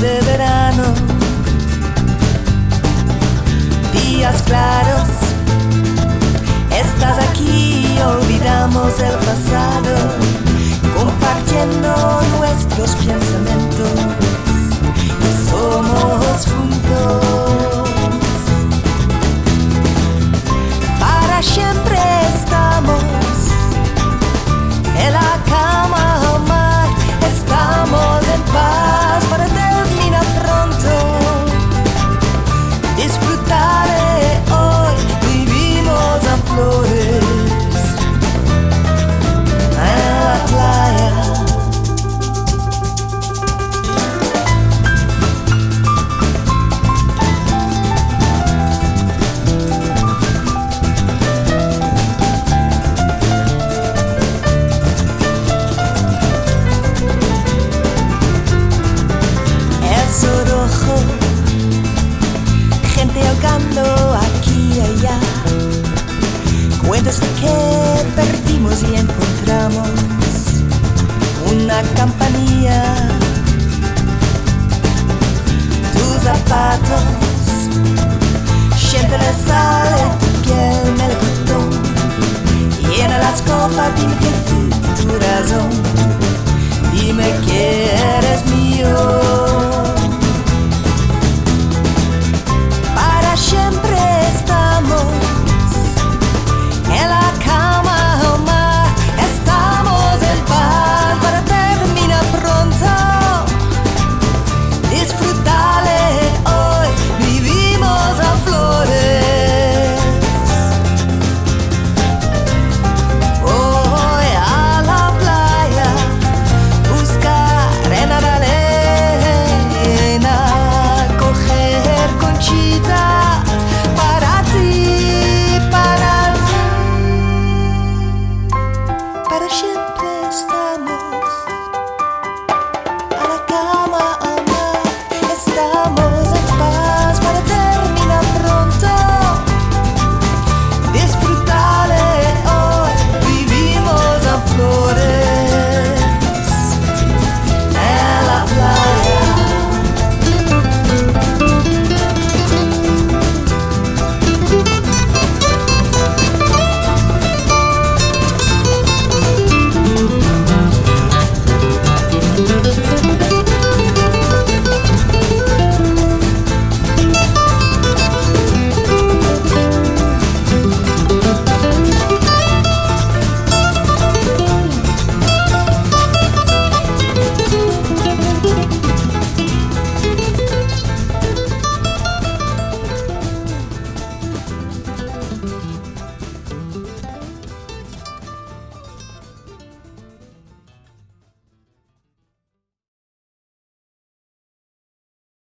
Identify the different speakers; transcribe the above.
Speaker 1: de verano, días claros, estás aquí, olvidamos el pasado, compartiendo nuestros pensamientos y somos juntos. Para siempre estamos en la cama al mar, estamos en paz para terminar pronto. Disfrutaré hoy, vivimos a flores en la playa. Gente ahogando aquí y allá, cuentos de que perdimos y encontramos una campanilla. Tus zapatos, siente la sal en tu piel, melocotón, llena las copas, dime que fue tu razón, dime que eres mío.